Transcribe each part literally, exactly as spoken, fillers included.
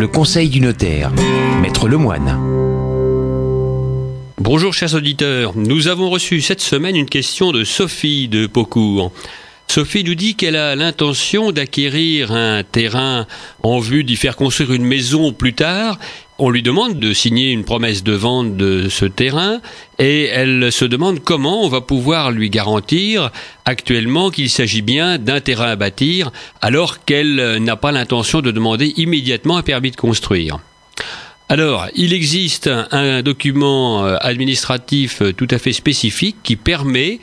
Le conseil du notaire, Maître Lemoine. Bonjour chers auditeurs, nous avons reçu cette semaine une question de Sophie de Paucourt. Sophie nous dit qu'elle a l'intention d'acquérir un terrain en vue d'y faire construire une maison plus tard. On lui demande de signer une promesse de vente de ce terrain et elle se demande comment on va pouvoir lui garantir actuellement qu'il s'agit bien d'un terrain à bâtir alors qu'elle n'a pas l'intention de demander immédiatement un permis de construire. Alors, il existe un document administratif tout à fait spécifique qui permet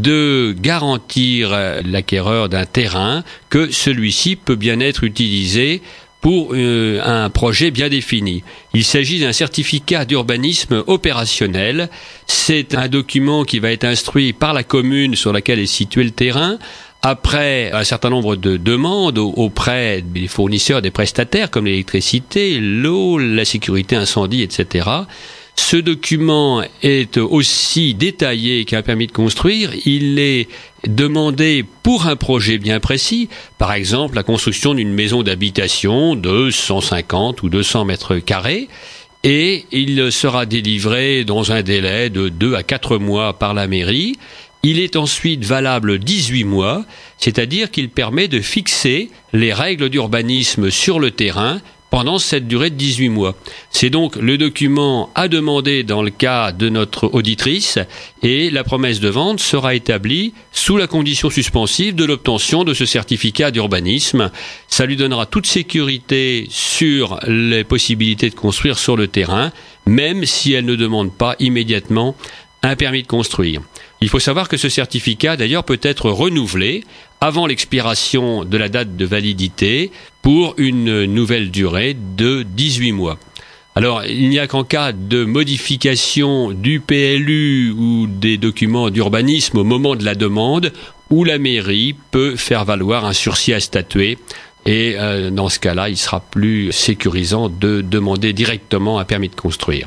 de garantir l'acquéreur d'un terrain que celui-ci peut bien être utilisé pour euh, un projet bien défini. Il s'agit d'un certificat d'urbanisme opérationnel. C'est un document qui va être instruit par la commune sur laquelle est situé le terrain, après un certain nombre de demandes auprès des fournisseurs, des prestataires comme l'électricité, l'eau, la sécurité incendie, et cetera. Ce document est aussi détaillé qu'un permis de construire. Il est demandé pour un projet bien précis, par exemple la construction d'une maison d'habitation de cent cinquante ou deux cents mètres carrés, et il sera délivré dans un délai de deux à quatre mois par la mairie. Il est ensuite valable dix-huit mois, c'est-à-dire qu'il permet de fixer les règles d'urbanisme sur le terrain pendant cette durée de dix-huit mois. C'est donc le document à demander dans le cas de notre auditrice et la promesse de vente sera établie sous la condition suspensive de l'obtention de ce certificat d'urbanisme. Ça lui donnera toute sécurité sur les possibilités de construire sur le terrain, même si elle ne demande pas immédiatement un permis de construire. Il faut savoir que ce certificat, d'ailleurs, peut être renouvelé avant l'expiration de la date de validité pour une nouvelle durée de dix-huit mois. Alors, il n'y a qu'en cas de modification du P L U ou des documents d'urbanisme au moment de la demande où la mairie peut faire valoir un sursis à statuer. Et euh, dans ce cas-là, il sera plus sécurisant de demander directement un permis de construire.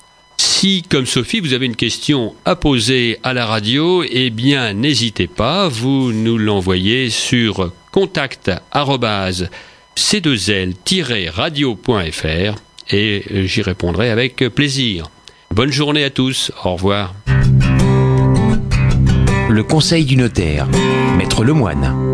Si, comme Sophie, vous avez une question à poser à la radio, eh bien, n'hésitez pas, vous nous l'envoyez sur contact arobase c deux l tiret radio point f r et j'y répondrai avec plaisir. Bonne journée à tous, au revoir. Le conseil du notaire, Maître Lemoine.